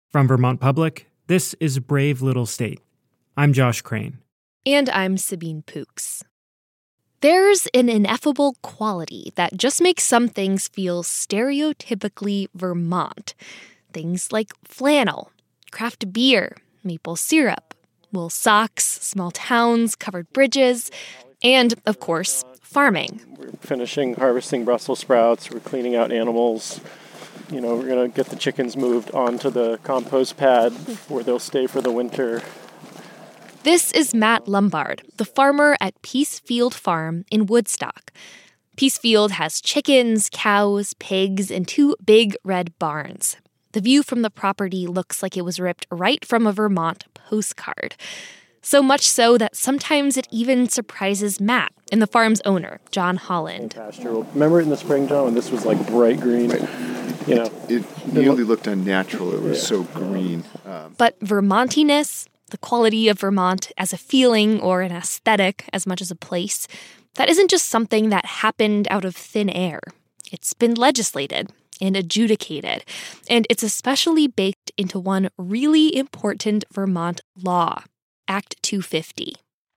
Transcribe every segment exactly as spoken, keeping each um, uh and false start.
From Vermont Public, this is Brave Little State. I'm Josh Crane. And I'm Sabine Pooks. There's an ineffable quality that just makes some things feel stereotypically Vermont. Things like flannel, craft beer, maple syrup, wool socks, small towns, covered bridges, and, of course, farming. We're finishing harvesting Brussels sprouts. We're cleaning out animals. You know, we're going to get the chickens moved onto the compost pad where they'll stay for the winter. This is Matt Lombard, the farmer at Peacefield Farm in Woodstock. Peacefield has chickens, cows, pigs, and two big red barns. The view from the property looks like it was ripped right from a Vermont postcard. So much so that sometimes it even surprises Matt and the farm's owner, John Holland. Pasture. Remember in the spring, John, when this was like bright green? Right. You know, it nearly looked unnatural. It was yeah. so green. Um, but Vermontiness, the quality of Vermont as a feeling or an aesthetic as much as a place, that isn't just something that happened out of thin air. It's been legislated and adjudicated, and it's especially baked into one really important Vermont law, Act two fifty.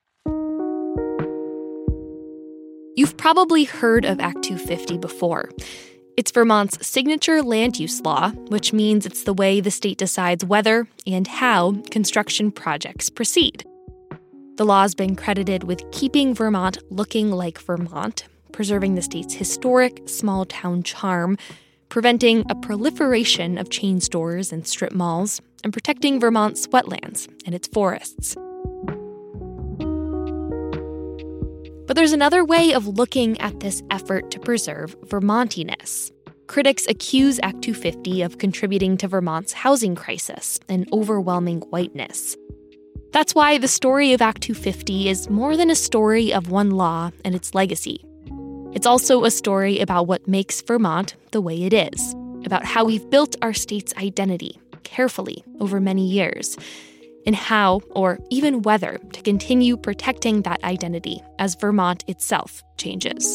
You've probably heard of Act two fifty before. It's Vermont's signature land use law, which means it's the way the state decides whether and how construction projects proceed. The law's been credited with keeping Vermont looking like Vermont, preserving the state's historic small-town charm, preventing a proliferation of chain stores and strip malls, and protecting Vermont's wetlands and its forests. But there's another way of looking at this effort to preserve Vermontiness. Critics accuse Act two fifty of contributing to Vermont's housing crisis and overwhelming whiteness. That's why the story of Act two fifty is more than a story of one law and its legacy. It's also a story about what makes Vermont the way it is, about how we've built our state's identity carefully over many years, and how, or even whether, to continue protecting that identity as Vermont itself changes.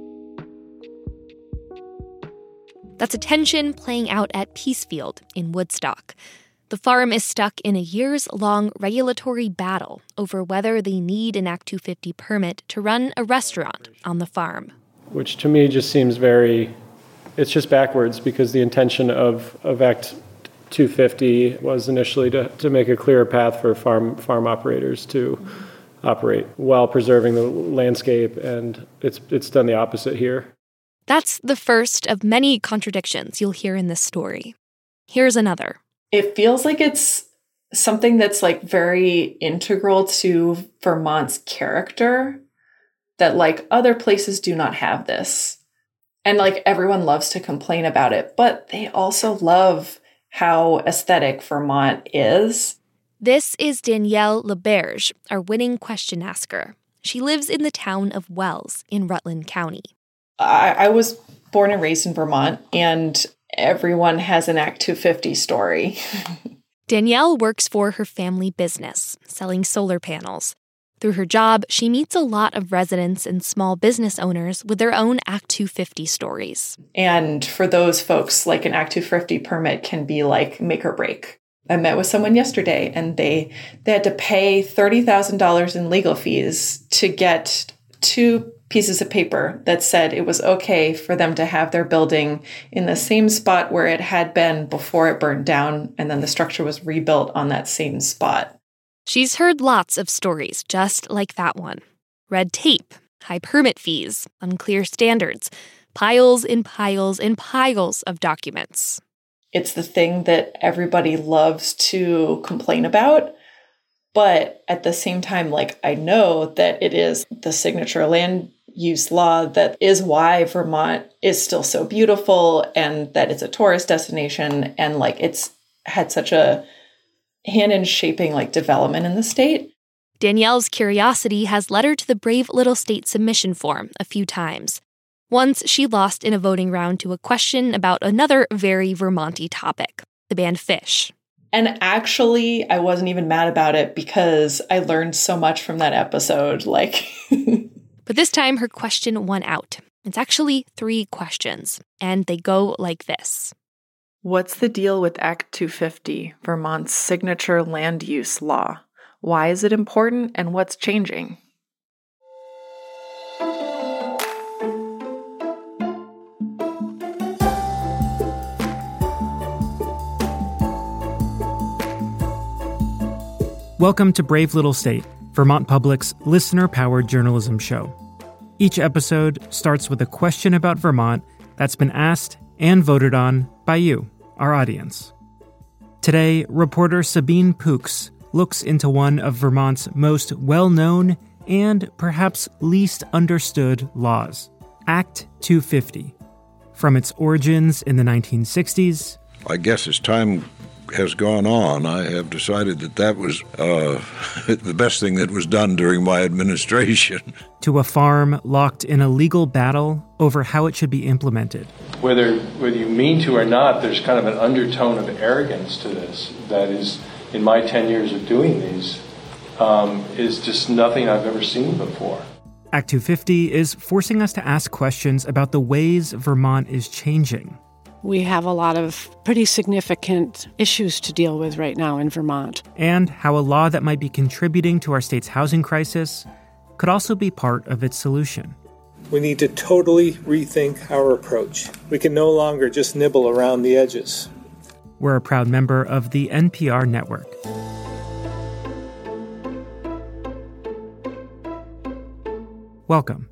That's a tension playing out at Peacefield in Woodstock. The farm is stuck in a years-long regulatory battle over whether they need an Act two fifty permit to run a restaurant on the farm. Which to me just seems very, it's just backwards, because the intention of, of Act two fifty was initially to, to make a clearer path for farm farm operators to operate while preserving the landscape, and it's it's done the opposite here. That's the first of many contradictions you'll hear in this story. Here's another. It feels like it's something that's like very integral to Vermont's character, that like other places do not have this. And like everyone loves to complain about it, but they also love how aesthetic Vermont is. This is Danielle LeBerge, our winning question asker. She lives in the town of Wells in Rutland County. I, I was born and raised in Vermont, and everyone has an Act two fifty story. Danielle works for her family business, selling solar panels. Through her job, she meets a lot of residents and small business owners with their own Act two fifty stories. And for those folks, like an Act two fifty permit can be like make or break. I met with someone yesterday, and they they had to pay thirty thousand dollars in legal fees to get two pieces of paper that said it was okay for them to have their building in the same spot where it had been before it burned down, and then the structure was rebuilt on that same spot. She's heard lots of stories just like that one. Red tape, high permit fees, unclear standards, piles and piles and piles of documents. It's the thing that everybody loves to complain about, but at the same time, like, I know that it is the signature land use law that is why Vermont is still so beautiful, and that it's a tourist destination, and like it's had such a hand in shaping like development in the state. Danielle's curiosity has led her to the Brave Little State submission form a few times. Once she lost in a voting round to a question about another very Vermont-y topic, the band Phish. And actually, I wasn't even mad about it because I learned so much from that episode. Like, But this time her question won out. It's actually three questions, and they go like this. What's the deal with Act two fifty, Vermont's signature land use law? Why is it important, and what's changing? Welcome to Brave Little State, Vermont Public's listener-powered journalism show. Each episode starts with a question about Vermont that's been asked and voted on by you, our audience. Today, reporter Sabine Pooks looks into one of Vermont's most well-known and perhaps least understood laws, Act two fifty. From its origins in the nineteen sixties, I guess as time has gone on, I have decided that that was uh, the best thing that was done during my administration. To a farm locked in a legal battle over how it should be implemented. Whether whether you mean to or not, there's kind of an undertone of arrogance to this that is, in my ten years of doing these, um, is just nothing I've ever seen before. Act two fifty is forcing us to ask questions about the ways Vermont is changing. We have a lot of pretty significant issues to deal with right now in Vermont. And how a law that might be contributing to our state's housing crisis could also be part of its solution. We need to totally rethink our approach. We can no longer just nibble around the edges. We're a proud member of the N P R network. Welcome.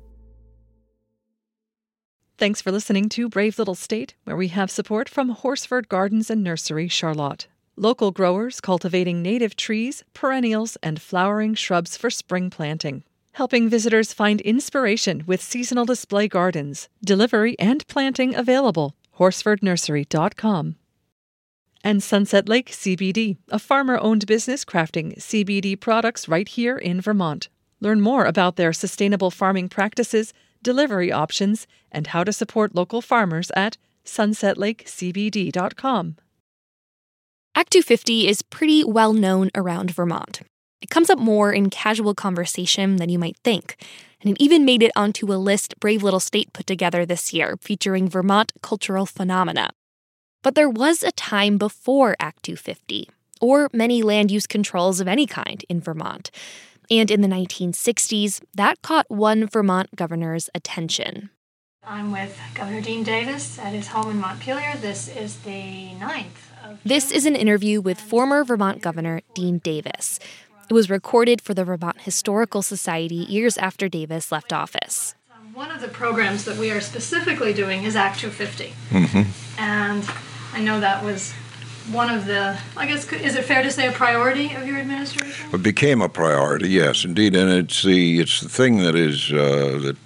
Thanks for listening to Brave Little State, where we have support from Horsford Gardens and Nursery, Charlotte. Local growers cultivating native trees, perennials, and flowering shrubs for spring planting. Helping visitors find inspiration with seasonal display gardens. Delivery and planting available. horsford nursery dot com. And Sunset Lake C B D, a farmer-owned business crafting C B D products right here in Vermont. Learn more about their sustainable farming practices, delivery options, and how to support local farmers at sunset lake c b d dot com. Act two fifty is pretty well known around Vermont. It comes up more in casual conversation than you might think, and it even made it onto a list Brave Little State put together this year featuring Vermont cultural phenomena. But there was a time before Act two fifty, or many land use controls of any kind in Vermont. And in the nineteen sixties, that caught one Vermont governor's attention. I'm with Governor Dean Davis at his home in Montpelier. This is the ninth of This is an interview with former Vermont Governor Dean Davis. It was recorded for the Vermont Historical Society years after Davis left office. One of the programs that we are specifically doing is Act two fifty. Mm-hmm. And I know that was one of the, I guess, is it fair to say a priority of your administration? It became a priority, yes, indeed, and it's the it's the thing that is uh, that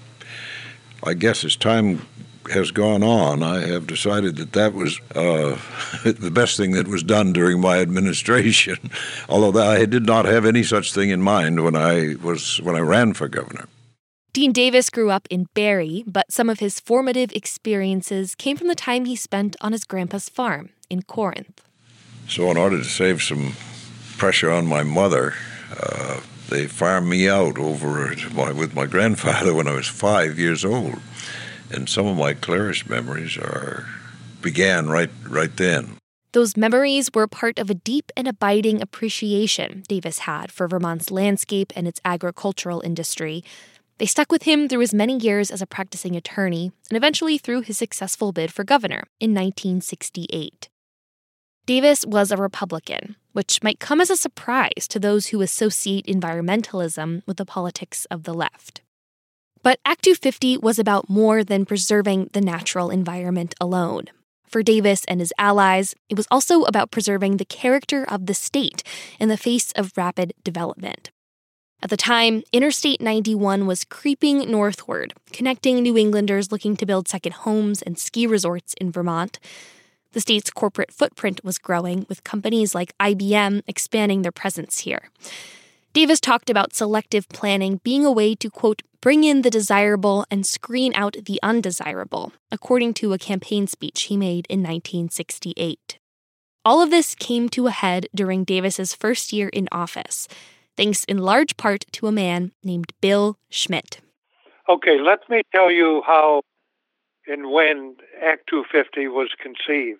I guess as time has gone on, I have decided that that was uh, the best thing that was done during my administration. Although I did not have any such thing in mind when I was when I ran for governor. Dean Davis grew up in Barrie, but some of his formative experiences came from the time he spent on his grandpa's farm in Corinth. So in order to save some pressure on my mother, uh, they farmed me out over at my, with my grandfather when I was five years old. And some of my clearest memories are began right right then. Those memories were part of a deep and abiding appreciation Davis had for Vermont's landscape and its agricultural industry. They stuck with him through his many years as a practicing attorney and eventually through his successful bid for governor in nineteen sixty-eight. Davis was a Republican, which might come as a surprise to those who associate environmentalism with the politics of the left. But Act two fifty was about more than preserving the natural environment alone. For Davis and his allies, it was also about preserving the character of the state in the face of rapid development. At the time, Interstate ninety-one was creeping northward, connecting New Englanders looking to build second homes and ski resorts in Vermont. The state's corporate footprint was growing, with companies like I B M expanding their presence here. Davis talked about selective planning being a way to, quote, bring in the desirable and screen out the undesirable, according to a campaign speech he made in nineteen sixty-eight. All of this came to a head during Davis's first year in office, thanks in large part to a man named Bill Schmidt. Okay, let me tell you how and when Act two fifty was conceived.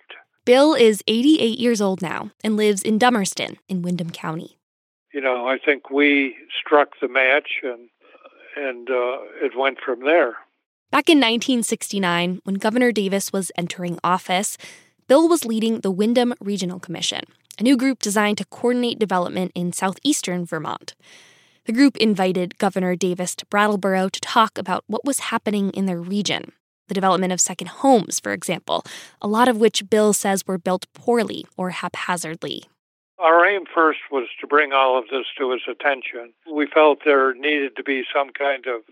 Bill is eighty-eight years old now and lives in Dummerston in Windham County. You know, I think we struck the match and and uh, it went from there. Back in nineteen sixty-nine, when Governor Davis was entering office, Bill was leading the Windham Regional Commission, a new group designed to coordinate development in southeastern Vermont. The group invited Governor Davis to Brattleboro to talk about what was happening in their region. The development of second homes, for example, a lot of which Bill says were built poorly or haphazardly. Our aim first was to bring all of this to his attention. We felt there needed to be some kind of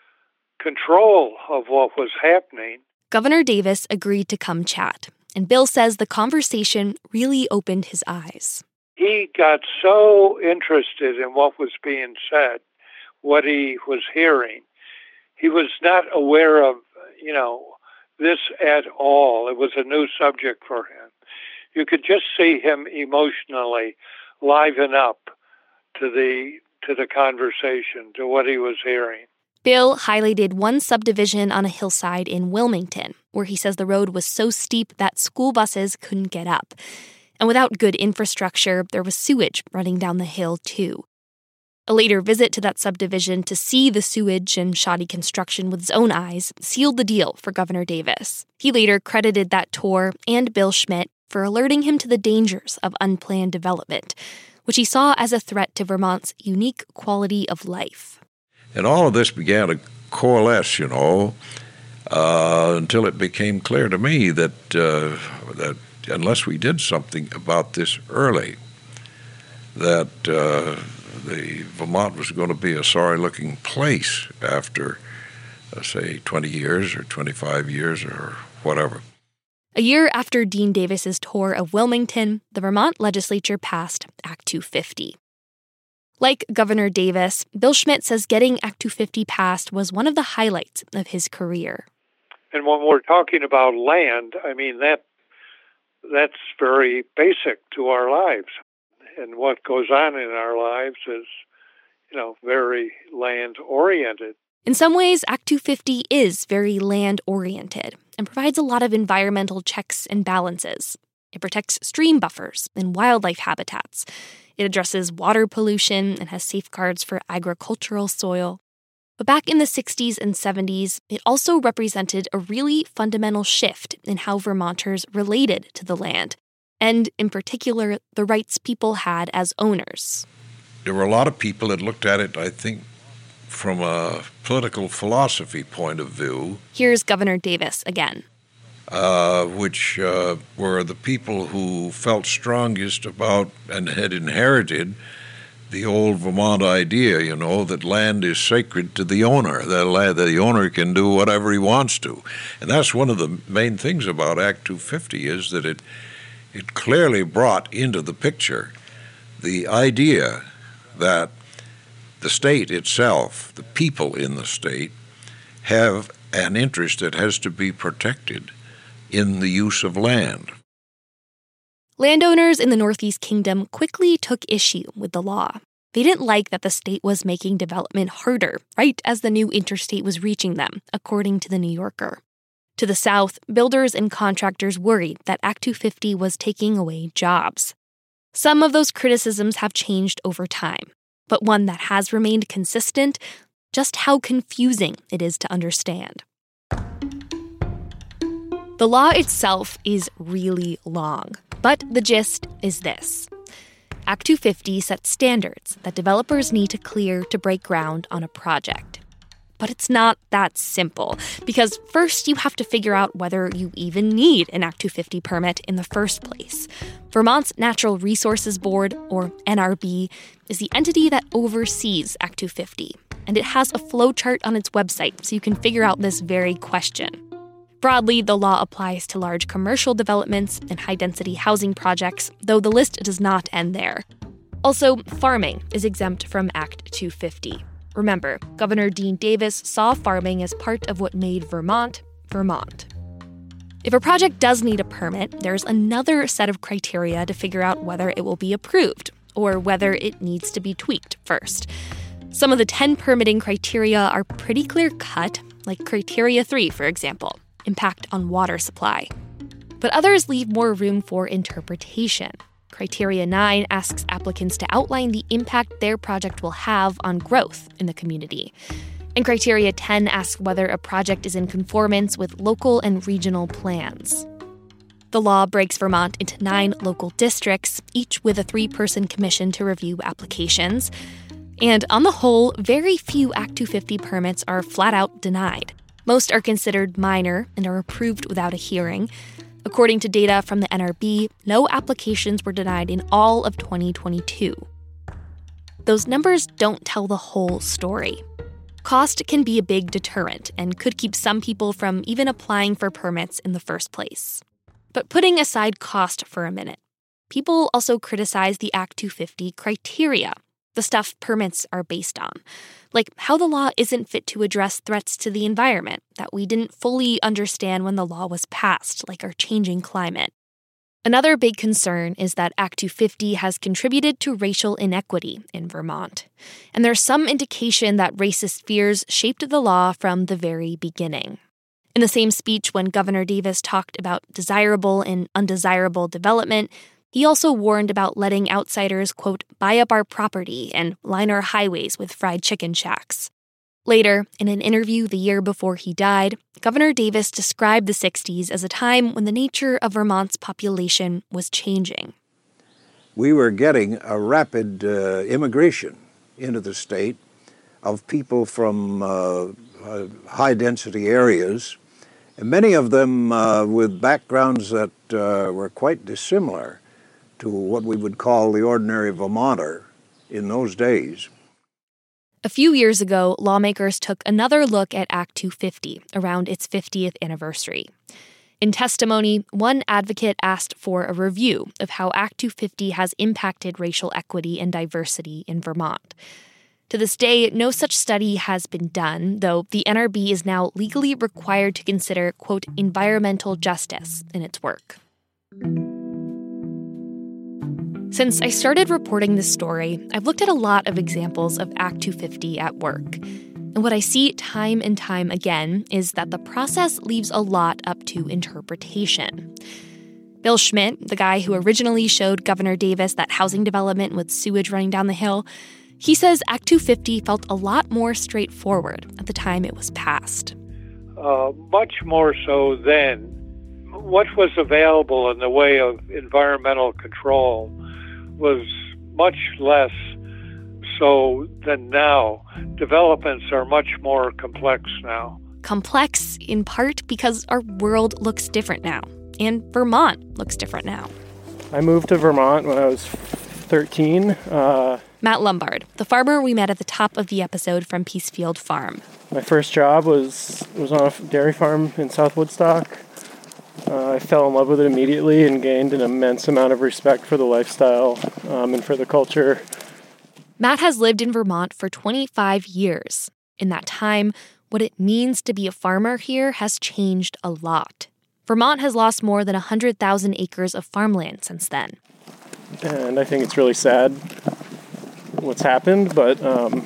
control of what was happening. Governor Davis agreed to come chat, and Bill says the conversation really opened his eyes. He got so interested in what was being said, what he was hearing. He was not aware of, you know, this at all. It was a new subject for him. You could just see him emotionally liven up to the to the conversation, to what he was hearing. Bill highlighted one subdivision on a hillside in Wilmington, where he says the road was so steep that school buses couldn't get up. And without good infrastructure, there was sewage running down the hill, too. A later visit to that subdivision to see the sewage and shoddy construction with his own eyes sealed the deal for Governor Davis. He later credited that tour and Bill Schmidt for alerting him to the dangers of unplanned development, which he saw as a threat to Vermont's unique quality of life. And all of this began to coalesce, you know, uh, until it became clear to me that uh, that unless we did something about this early, that uh, the Vermont was going to be a sorry-looking place after, uh, say, twenty years or twenty-five years or whatever. A year after Dean Davis's tour of Wilmington, the Vermont legislature passed Act two fifty. Like Governor Davis, Bill Schmidt says getting Act two fifty passed was one of the highlights of his career. And when we're talking about land, I mean, that that's very basic to our lives. And what goes on in our lives is, you know, very land-oriented. In some ways, Act two fifty is very land-oriented and provides a lot of environmental checks and balances. It protects stream buffers and wildlife habitats. It addresses water pollution and has safeguards for agricultural soil. But back in the sixties and seventies, it also represented a really fundamental shift in how Vermonters related to the land, and in particular, the rights people had as owners. There were a lot of people that looked at it, I think, from a political philosophy point of view. Here's Governor Davis again. Uh, which uh, were the people who felt strongest about and had inherited the old Vermont idea, you know, that land is sacred to the owner, that land, the owner can do whatever he wants to. And that's one of the main things about Act two fifty is that it it clearly brought into the picture the idea that the state itself, the people in the state, have an interest that has to be protected in the use of land. Landowners in the Northeast Kingdom quickly took issue with the law. They didn't like that the state was making development harder, right as the new interstate was reaching them, according to The New Yorker. To the south, builders and contractors worried that Act two fifty was taking away jobs. Some of those criticisms have changed over time, but one that has remained consistent, just how confusing it is to understand. The law itself is really long, but the gist is this. Act two fifty sets standards that developers need to clear to break ground on a project. But it's not that simple, because first you have to figure out whether you even need an Act two fifty permit in the first place. Vermont's Natural Resources Board, or N R B, is the entity that oversees Act two fifty, and it has a flowchart on its website so you can figure out this very question. Broadly, the law applies to large commercial developments and high-density housing projects, though the list does not end there. Also, farming is exempt from Act two fifty. Remember, Governor Dean Davis saw farming as part of what made Vermont, Vermont. If a project does need a permit, there's another set of criteria to figure out whether it will be approved, or whether it needs to be tweaked first. Some of the ten permitting criteria are pretty clear-cut, like Criteria three, for example. Impact on water supply. But others leave more room for interpretation. Criteria nine asks applicants to outline the impact their project will have on growth in the community. And Criteria ten asks whether a project is in conformance with local and regional plans. The law breaks Vermont into nine local districts, each with a three-person commission to review applications. And on the whole, very few Act two fifty permits are flat-out denied. Most are considered minor and are approved without a hearing. According to data from the N R B, no applications were denied in all of twenty twenty-two. Those numbers don't tell the whole story. Cost can be a big deterrent and could keep some people from even applying for permits in the first place. But putting aside cost for a minute, people also criticize the Act two fifty criteria, the stuff permits are based on, like how the law isn't fit to address threats to the environment that we didn't fully understand when the law was passed, like our changing climate. Another big concern is that Act two fifty has contributed to racial inequity in Vermont, and there's some indication that racist fears shaped the law from the very beginning. In the same speech when Governor Davis talked about desirable and undesirable development, he also warned about letting outsiders, quote, buy up our property and line our highways with fried chicken shacks. Later, in an interview the year before he died, Governor Davis described the sixties as a time when the nature of Vermont's population was changing. We were getting a rapid uh, immigration into the state of people from uh, uh, high-density areas, and many of them uh, with backgrounds that uh, were quite dissimilar to what we would call the ordinary Vermonter in those days. A few years ago, lawmakers took another look at Act two fifty around its fiftieth anniversary. In testimony, one advocate asked for a review of how Act two fifty has impacted racial equity and diversity in Vermont. To this day, no such study has been done, though the N R B is now legally required to consider, quote, environmental justice in its work. Since I started reporting this story, I've looked at a lot of examples of Act two fifty at work. And what I see time and time again is that the process leaves a lot up to interpretation. Bill Schmidt, the guy who originally showed Governor Davis that housing development with sewage running down the hill, he says Act two fifty felt a lot more straightforward at the time it was passed. Uh, much more so then. What was available in the way of environmental control was much less so than now. Developments are much more complex now. Complex in part because our world looks different now, and Vermont looks different now. I moved to Vermont when I was thirteen. Uh, Matt Lombard, the farmer we met at the top of the episode from Peacefield Farm. My first job was was on a dairy farm in South Woodstock. Uh, I fell in love with it immediately and gained an immense amount of respect for the lifestyle um, and for the culture. Matt has lived in Vermont for twenty-five years. In that time, what it means to be a farmer here has changed a lot. Vermont has lost more than one hundred thousand acres of farmland since then. And I think it's really sad what's happened, but um,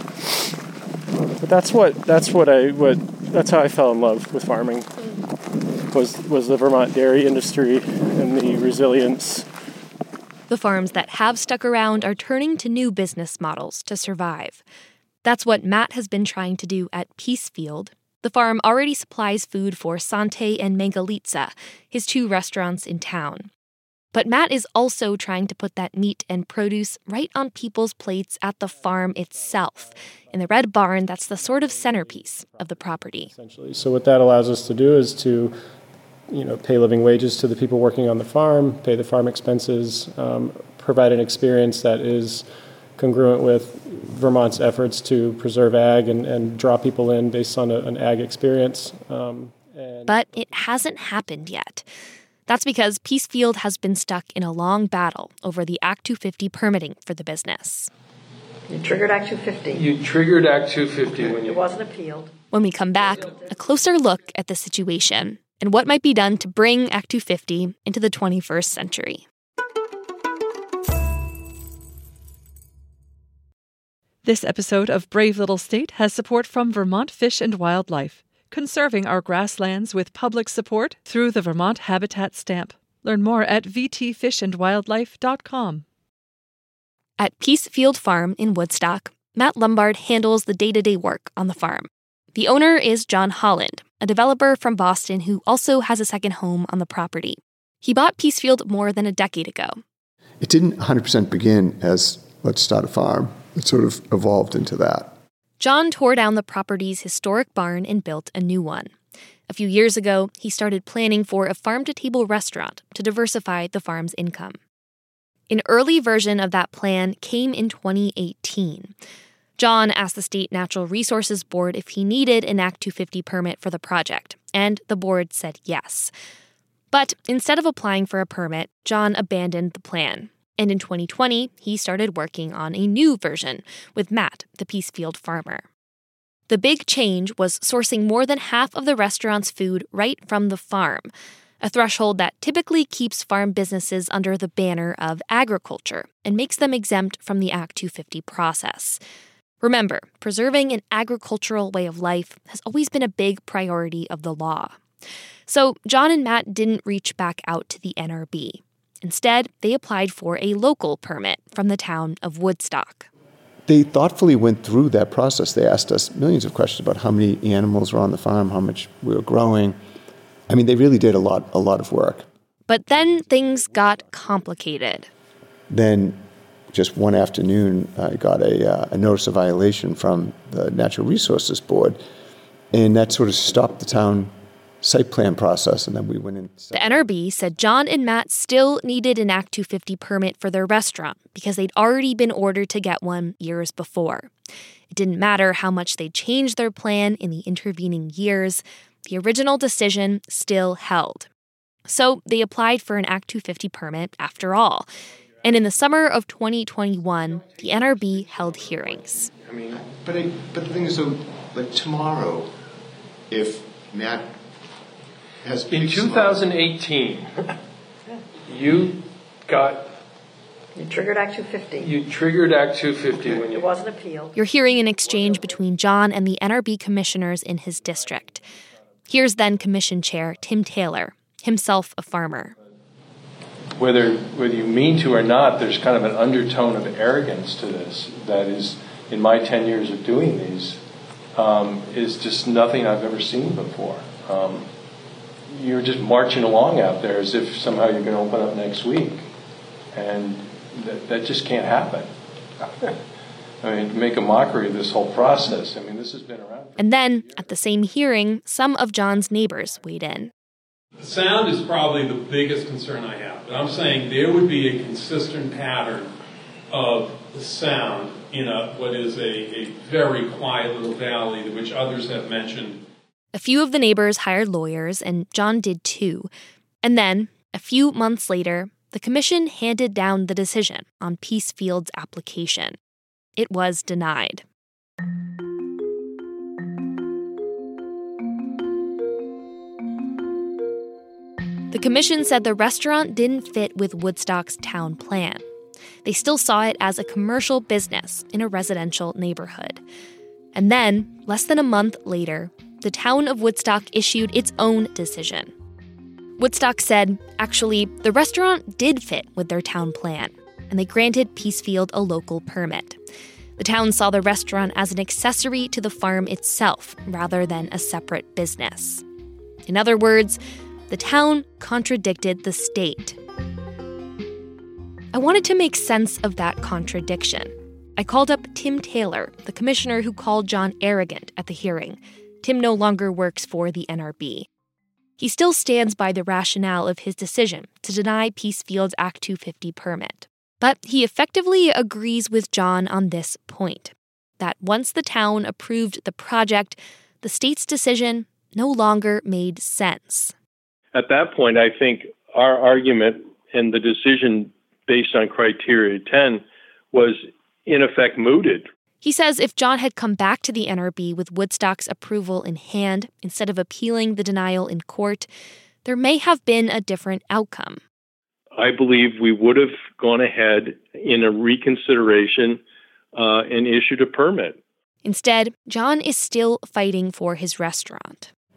but that's what that's what I what that's how I fell in love with farming. Was was the Vermont dairy industry and the resilience. The farms that have stuck around are turning to new business models to survive. That's what Matt has been trying to do at Peacefield. The farm already supplies food for Sante and Mangalitsa, his two restaurants in town. But Matt is also trying to put that meat and produce right on people's plates at the farm itself, in the red barn that's the sort of centerpiece of the property. Essentially. So what that allows us to do is to, you know, pay living wages to the people working on the farm, pay the farm expenses, um, provide an experience that is congruent with Vermont's efforts to preserve ag and, and draw people in based on a, an ag experience. Um, and but it hasn't happened yet. That's because Peacefield has been stuck in a long battle over the Act two fifty permitting for the business. You triggered Act two fifty. You triggered Act two fifty when you... It wasn't appealed. When we come back, a closer look at the situation and what might be done to bring Act two fifty into the twenty-first century. This episode of Brave Little State has support from Vermont Fish and Wildlife, conserving our grasslands with public support through the Vermont Habitat Stamp. Learn more at v t fish and wildlife dot com. At Peacefield Farm in Woodstock, Matt Lombard handles the day-to-day work on the farm. The owner is John Holland, a developer from Boston who also has a second home on the property. He bought Peacefield more than a decade ago. It didn't one hundred percent begin as, let's start a farm. It sort of evolved into that. John tore down the property's historic barn and built a new one. A few years ago, he started planning for a farm-to-table restaurant to diversify the farm's income. An early version of that plan came in twenty eighteen. John asked the State Natural Resources Board if he needed an Act two fifty permit for the project, and the board said yes. But instead of applying for a permit, John abandoned the plan. And in twenty twenty, he started working on a new version with Matt, the Peacefield farmer. The big change was sourcing more than half of the restaurant's food right from the farm, a threshold that typically keeps farm businesses under the banner of agriculture and makes them exempt from the Act two fifty process. Remember, preserving an agricultural way of life has always been a big priority of the law. So John and Matt didn't reach back out to the N R B. Instead, they applied for a local permit from the town of Woodstock. They thoughtfully went through that process. They asked us millions of questions about how many animals were on the farm, how much we were growing. I mean, they really did a lot, a lot of work. But then things got complicated. Then, just one afternoon, I got a, uh, a notice of violation from the Natural Resources Board, and that sort of stopped the town site plan process, and then we went in. The N R B said John and Matt still needed an Act two fifty permit for their restaurant because they'd already been ordered to get one years before. It didn't matter how much they changed their plan in the intervening years. The original decision still held. So they applied for an Act two fifty permit after all. And in the summer of twenty twenty-one, the N R B held hearings. I mean, but I, but the thing is, so like tomorrow, if Matt has in two thousand eighteen, you got you triggered Act two fifty. You triggered Act two fifty when you. It wasn't appealed. You're hearing an exchange between John and the N R B commissioners in his district. Here's then Commission Chair Tim Taylor, himself a farmer. Whether whether you mean to or not, there's kind of an undertone of arrogance to this that is, in my ten years of doing these, um, is just nothing I've ever seen before. Um, you're just marching along out there as if somehow you're going to open up next week, and that, that just can't happen. I mean, to make a mockery of this whole process. I mean, this has been around. And then, at the same hearing, some of John's neighbors weighed in. The sound is probably the biggest concern I have. But I'm saying there would be a consistent pattern of the sound in a what is a, a very quiet little valley, which others have mentioned. A few of the neighbors hired lawyers, and John did too. And then, a few months later, the commission handed down the decision on Peacefield's application. It was denied. The commission said the restaurant didn't fit with Woodstock's town plan. They still saw it as a commercial business in a residential neighborhood. And then, less than a month later, the town of Woodstock issued its own decision. Woodstock said, actually, the restaurant did fit with their town plan, and they granted Peacefield a local permit. The town saw the restaurant as an accessory to the farm itself, rather than a separate business. In other words, the town contradicted the state. I wanted to make sense of that contradiction. I called up Tim Taylor, the commissioner who called John arrogant at the hearing. Tim no longer works for the N R B. He still stands by the rationale of his decision to deny Peacefield's Act two fifty permit. But he effectively agrees with John on this point, that once the town approved the project, the state's decision no longer made sense. At that point, I think our argument and the decision based on Criteria ten was, in effect, mooted. He says if John had come back to the N R B with Woodstock's approval in hand, instead of appealing the denial in court, there may have been a different outcome. I believe we would have gone ahead in a reconsideration uh, and issued a permit. Instead, John is still fighting for his restaurant.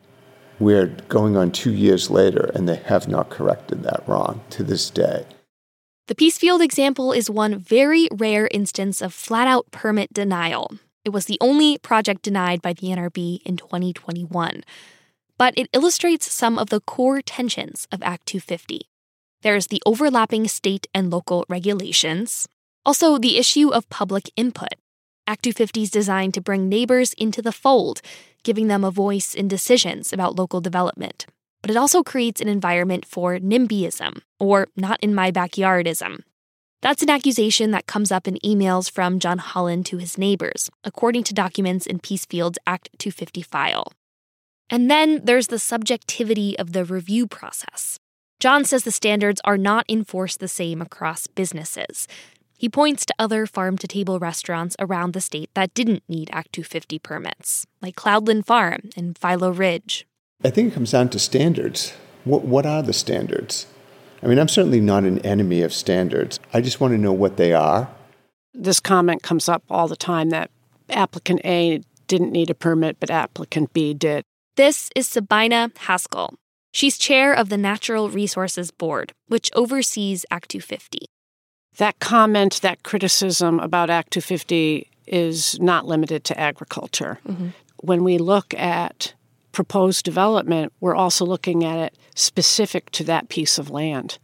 We're going on two years later, and they have not corrected that wrong to this day. The Peacefield example is one very rare instance of flat-out permit denial. It was the only project denied by the N R B in twenty twenty-one. But it illustrates some of the core tensions of Act two fifty. There's the overlapping state and local regulations. Also, the issue of public input. Act two fifty is designed to bring neighbors into the fold, giving them a voice in decisions about local development. But it also creates an environment for NIMBYism, or not-in-my-backyardism. That's an accusation that comes up in emails from John Holland to his neighbors, according to documents in Peacefield's Act two fifty file. And then there's the subjectivity of the review process. John says the standards are not enforced the same across businesses. He points to other farm-to-table restaurants around the state that didn't need Act two fifty permits, like Cloudland Farm and Philo Ridge. I think it comes down to standards. What, what are the standards? I mean, I'm certainly not an enemy of standards. I just want to know what they are. This comment comes up all the time that applicant A didn't need a permit, but applicant B did. This is Sabina Haskell. She's chair of the Natural Resources Board, which oversees Act two fifty. That comment, that criticism about Act two fifty is not limited to agriculture. Mm-hmm. When we look at proposed development, we're also looking at it specific to that piece of land.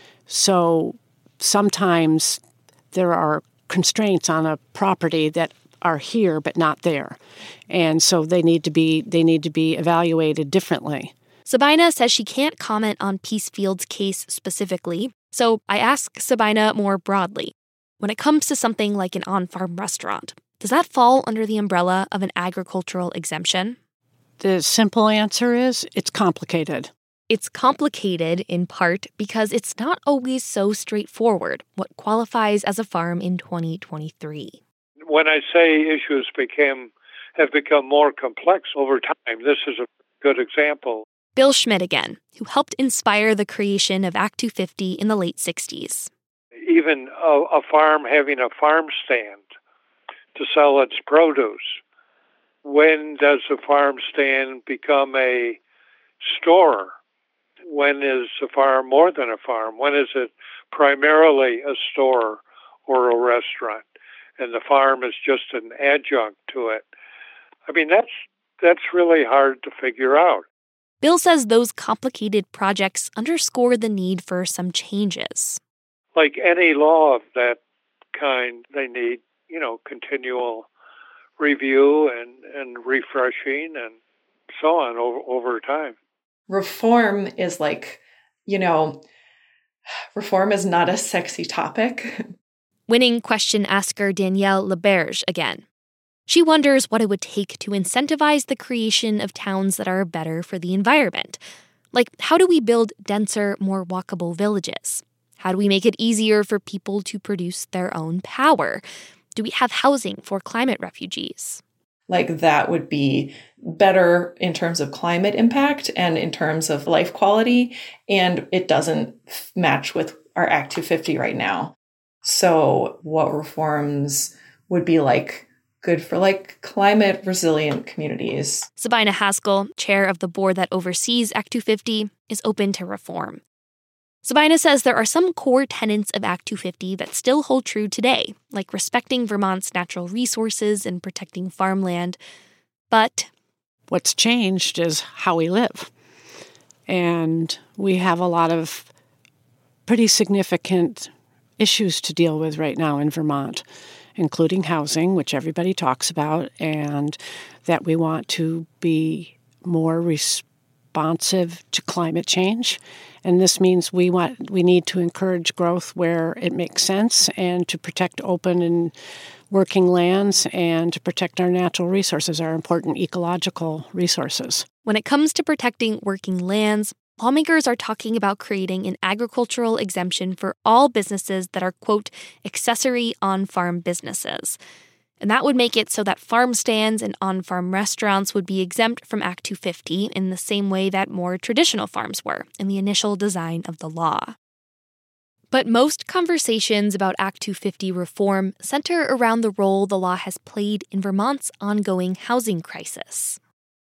So sometimes there are constraints on a property that are here but not there. And so they need to be they need to be evaluated differently. Sabina says she can't comment on Peacefield's case specifically, so I ask Sabina more broadly. When it comes to something like an on-farm restaurant, does that fall under the umbrella of an agricultural exemption? The simple answer is it's complicated. It's complicated in part because it's not always so straightforward what qualifies as a farm in twenty twenty-three. When I say issues became have become more complex over time, this is a good example. Bill Schmidt again, who helped inspire the creation of Act two fifty in the late sixties. Even a, a farm having a farm stand to sell its produce. When does a farm stand become a store? When is a farm more than a farm? When is it primarily a store or a restaurant? And the farm is just an adjunct to it. I mean, that's that's really hard to figure out. Bill says those complicated projects underscore the need for some changes. Like any law of that kind, they need, you know, continual review and, and refreshing and so on over, over time. Reform is like, you know, reform is not a sexy topic. Winning question asker Danielle LeBerge again. She wonders what it would take to incentivize the creation of towns that are better for the environment. Like, how do we build denser, more walkable villages? How do we make it easier for people to produce their own power? Do we have housing for climate refugees? Like, that would be better in terms of climate impact and in terms of life quality, and it doesn't match with our Act two fifty right now. So what reforms would be like good for like climate resilient communities? Sabina Haskell, chair of the board that oversees Act two fifty, is open to reform. Sabina says there are some core tenets of Act two fifty that still hold true today, like respecting Vermont's natural resources and protecting farmland. But what's changed is how we live. And we have a lot of pretty significant issues to deal with right now in Vermont, including housing, which everybody talks about, and that we want to be more responsive to climate change. And this means we want we need to encourage growth where it makes sense and to protect open and working lands and to protect our natural resources, our important ecological resources. When it comes to protecting working lands, lawmakers are talking about creating an agricultural exemption for all businesses that are, quote, accessory on-farm businesses. And that would make it so that farm stands and on-farm restaurants would be exempt from Act two fifty in the same way that more traditional farms were in the initial design of the law. But most conversations about Act two fifty reform center around the role the law has played in Vermont's ongoing housing crisis.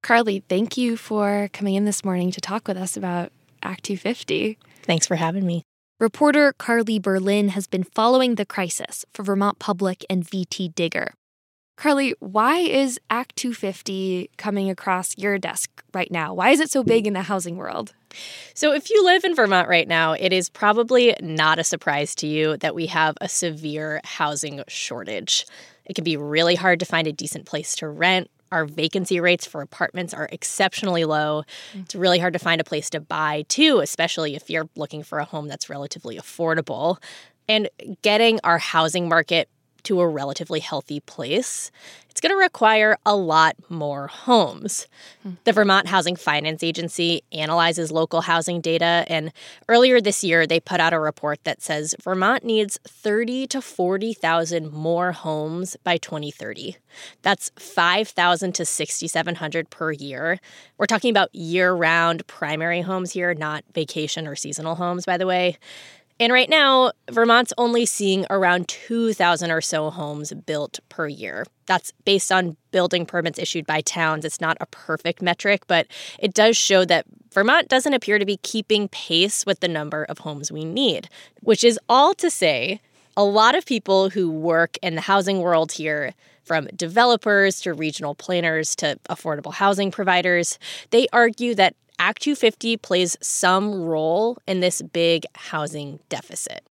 Carly, thank you for coming in this morning to talk with us about Act two fifty. Thanks for having me. Reporter Carly Berlin has been following the crisis for Vermont Public and V T Digger. Carly, why is Act two fifty coming across your desk right now? Why is it so big in the housing world? So if you live in Vermont right now, it is probably not a surprise to you that we have a severe housing shortage. It can be really hard to find a decent place to rent. Our vacancy rates for apartments are exceptionally low. It's really hard to find a place to buy, too, especially if you're looking for a home that's relatively affordable. And getting our housing market to a relatively healthy place, it's going to require a lot more homes. Mm. The Vermont Housing Finance Agency analyzes local housing data, and earlier this year they put out a report that says Vermont needs thirty to forty thousand more homes by twenty thirty. That's five thousand to six thousand seven hundred per year. We're talking about year-round primary homes here, not vacation or seasonal homes, by the way. And right now, Vermont's only seeing around two thousand or so homes built per year. That's based on building permits issued by towns. It's not a perfect metric, but it does show that Vermont doesn't appear to be keeping pace with the number of homes we need, which is all to say a lot of people who work in the housing world here, from developers to regional planners to affordable housing providers, they argue that Act two fifty plays some role in this big housing deficit.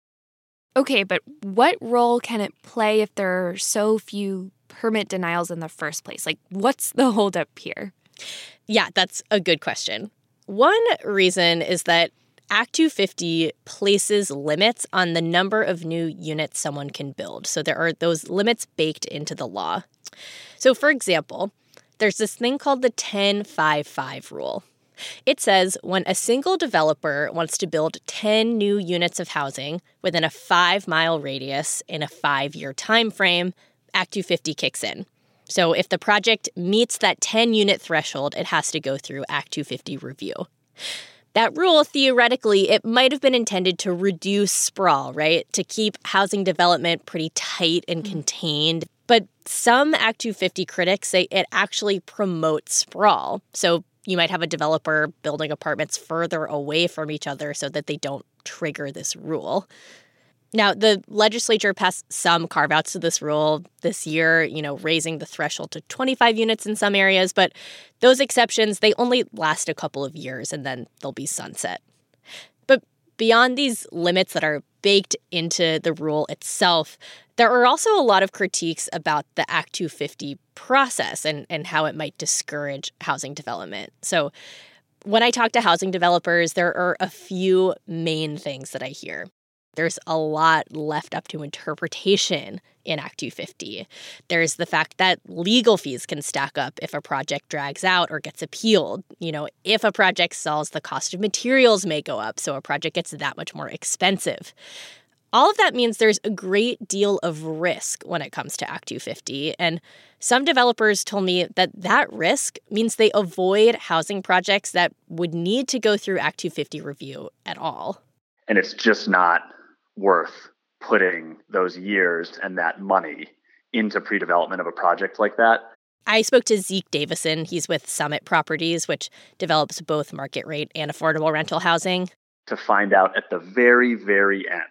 Okay, but what role can it play if there are so few permit denials in the first place? Like, what's the holdup here? Yeah, that's a good question. One reason is that Act two fifty places limits on the number of new units someone can build. So there are those limits baked into the law. So, for example, there's this thing called the ten five five rule. It says when a single developer wants to build ten new units of housing within a five-mile radius in a five-year time frame, Act two fifty kicks in. So if the project meets that ten-unit threshold, it has to go through Act two fifty review. That rule, theoretically, it might have been intended to reduce sprawl, right? To keep housing development pretty tight and contained. But some Act two fifty critics say it actually promotes sprawl. So you might have a developer building apartments further away from each other so that they don't trigger this rule. Now, the legislature passed some carve-outs to this rule this year, you know, raising the threshold to twenty-five units in some areas. But those exceptions, they only last a couple of years and then they'll be sunset. But beyond these limits that are baked into the rule itself, there are also a lot of critiques about the Act two fifty process and, and how it might discourage housing development. So when I talk to housing developers, there are a few main things that I hear. There's a lot left up to interpretation in Act two fifty. There's the fact that legal fees can stack up if a project drags out or gets appealed. You know, if a project sells, the cost of materials may go up, so a project gets that much more expensive. All of that means there's a great deal of risk when it comes to Act two fifty, and some developers told me that that risk means they avoid housing projects that would need to go through Act two fifty review at all. And it's just not worth putting those years and that money into pre-development of a project like that. I spoke to Zeke Davison. He's with Summit Properties, which develops both market rate and affordable rental housing. To find out at the very, very end,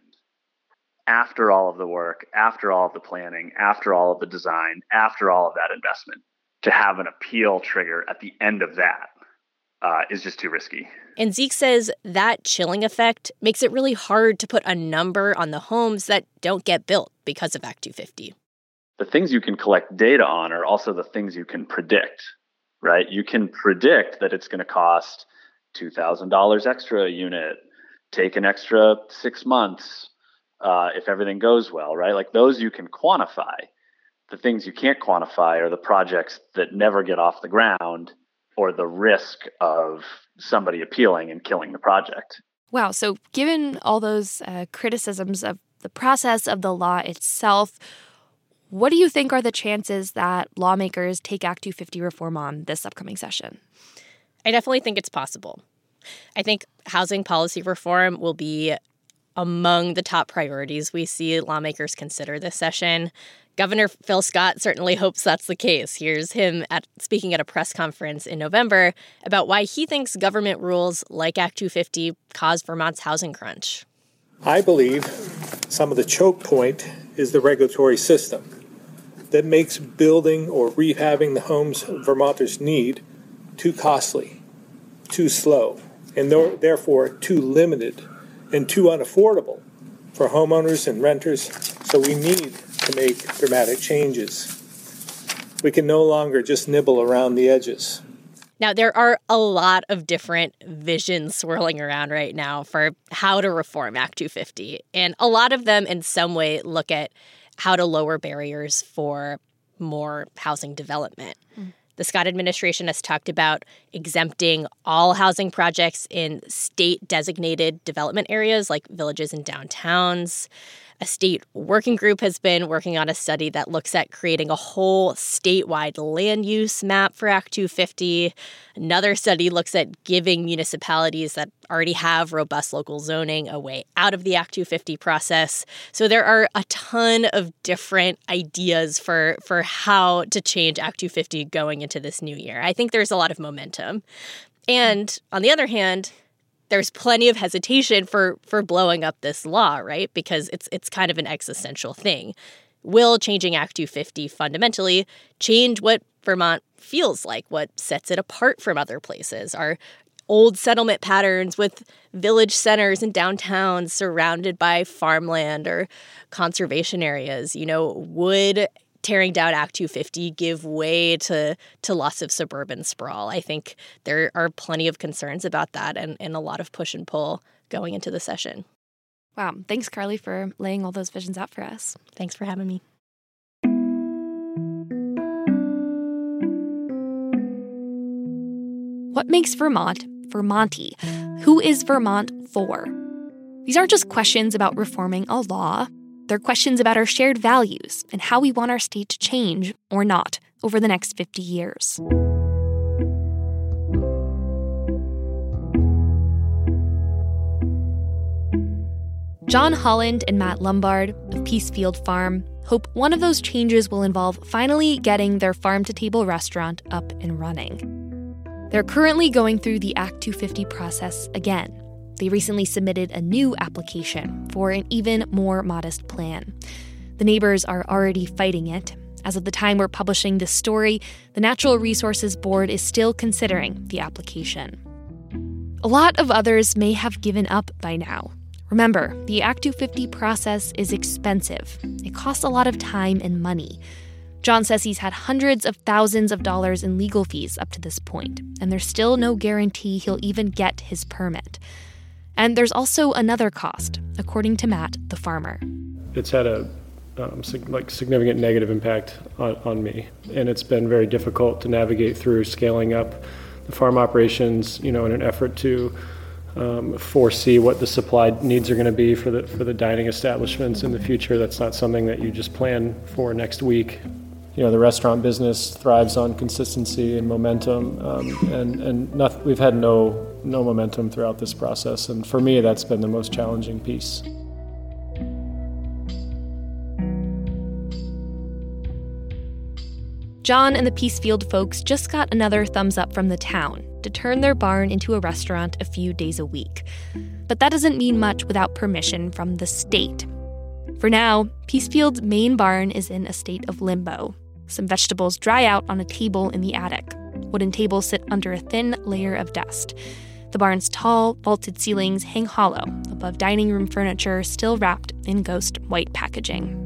after all of the work, after all of the planning, after all of the design, after all of that investment, to have an appeal trigger at the end of that uh, is just too risky. And Zeke says that chilling effect makes it really hard to put a number on the homes that don't get built because of Act two fifty. The things you can collect data on are also the things you can predict, right? You can predict that it's going to cost two thousand dollars extra a unit, take an extra six months uh, if everything goes well, right? Like those you can quantify. The things you can't quantify are the projects that never get off the ground or the risk of somebody appealing and killing the project. Wow. So given all those uh, criticisms of the process of the law itself, what do you think are the chances that lawmakers take Act two fifty reform on this upcoming session? I definitely think it's possible. I think housing policy reform will be among the top priorities we see lawmakers consider this session. Governor Phil Scott certainly hopes that's the case. Here's him at, speaking at a press conference in November about why he thinks government rules like Act two fifty cause Vermont's housing crunch. I believe some of the choke point is the regulatory system that makes building or rehabbing the homes Vermonters need too costly, too slow, and therefore too limited and too unaffordable for homeowners and renters. So we need to make dramatic changes. We can no longer just nibble around the edges. Now, there are a lot of different visions swirling around right now for how to reform Act two fifty. And a lot of them in some way look at how to lower barriers for more housing development. Mm. The Scott administration has talked about exempting all housing projects in state-designated development areas like villages and downtowns. A state working group has been working on a study that looks at creating a whole statewide land use map for Act two fifty. Another study looks at giving municipalities that already have robust local zoning a way out of the Act two fifty process. So there are a ton of different ideas for, for how to change Act two fifty going into this new year. I think there's a lot of momentum. And on the other hand, there's plenty of hesitation for for blowing up this law, right? Because it's it's kind of an existential thing. Will changing Act two fifty fundamentally change what Vermont feels like, what sets it apart from other places? Are old settlement patterns with village centers and downtowns surrounded by farmland or conservation areas, you know, would tearing down Act two fifty give way to to lots of suburban sprawl? I think there are plenty of concerns about that and, and a lot of push and pull going into the session. Wow. Thanks, Carly, for laying all those visions out for us. Thanks for having me. What makes Vermont Vermonty? Who is Vermont for? These aren't just questions about reforming a law. They're questions about our shared values and how we want our state to change, or not, over the next fifty years. John Holland and Matt Lombard of Peacefield Farm hope one of those changes will involve finally getting their farm-to-table restaurant up and running. They're currently going through the Act two fifty process again. They recently submitted a new application for an even more modest plan. The neighbors are already fighting it. As of the time we're publishing this story, the Natural Resources Board is still considering the application. A lot of others may have given up by now. Remember, the Act two fifty process is expensive. It costs a lot of time and money. John says he's had hundreds of thousands of dollars in legal fees up to this point, and there's still no guarantee he'll even get his permit. And there's also another cost, according to Matt, the farmer. It's had a um, sig- like significant negative impact on, on me, and it's been very difficult to navigate through scaling up the farm operations, you know, in an effort to um, foresee what the supply needs are going to be for the for the dining establishments in the future. That's not something that you just plan for next week. You know, the restaurant business thrives on consistency and momentum, um, and and not, we've had no no momentum throughout this process. And for me, that's been the most challenging piece. John and the Peacefield folks just got another thumbs up from the town to turn their barn into a restaurant a few days a week. But that doesn't mean much without permission from the state. For now, Peacefield's main barn is in a state of limbo. Some vegetables dry out on a table in the attic. Wooden tables sit under a thin layer of dust. The barn's tall, vaulted ceilings hang hollow above dining room furniture still wrapped in ghost white packaging.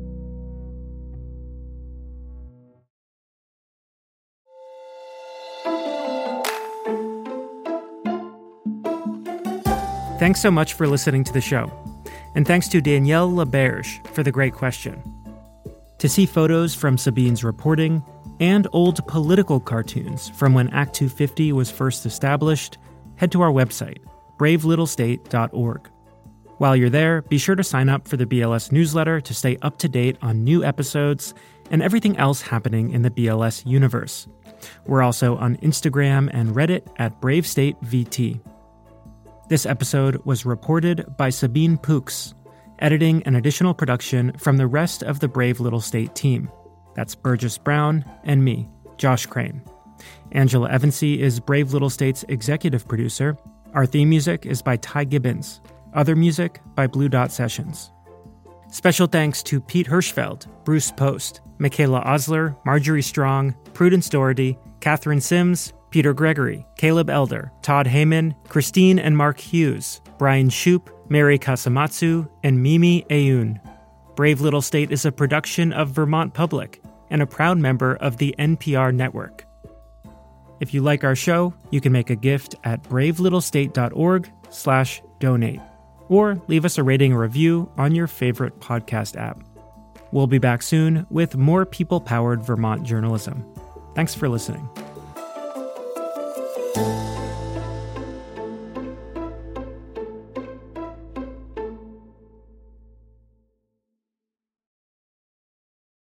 Thanks so much for listening to the show. And thanks to Danielle LaBerge for the great question. To see photos from Sabine's reporting and old political cartoons from when Act two fifty was first established, head to our website, brave little state dot org. While you're there, be sure to sign up for the B L S newsletter to stay up to date on new episodes and everything else happening in the B L S universe. We're also on Instagram and Reddit at Brave State V T. This episode was reported by Sabine Pooks, editing and additional production from the rest of the Brave Little State team. That's Burgess Brown and me, Josh Crane. Angela Evansy is Brave Little State's executive producer. Our theme music is by Ty Gibbons. Other music by Blue Dot Sessions. Special thanks to Pete Hirschfeld, Bruce Post, Michaela Osler, Marjorie Strong, Prudence Doherty, Catherine Sims, Peter Gregory, Caleb Elder, Todd Heyman, Christine and Mark Hughes, Brian Shoup, Mary Kasamatsu, and Mimi Aoun. Brave Little State is a production of Vermont Public and a proud member of the N P R network. If you like our show, you can make a gift at bravelittlestate.org slash donate, or leave us a rating or review on your favorite podcast app. We'll be back soon with more people-powered Vermont journalism. Thanks for listening.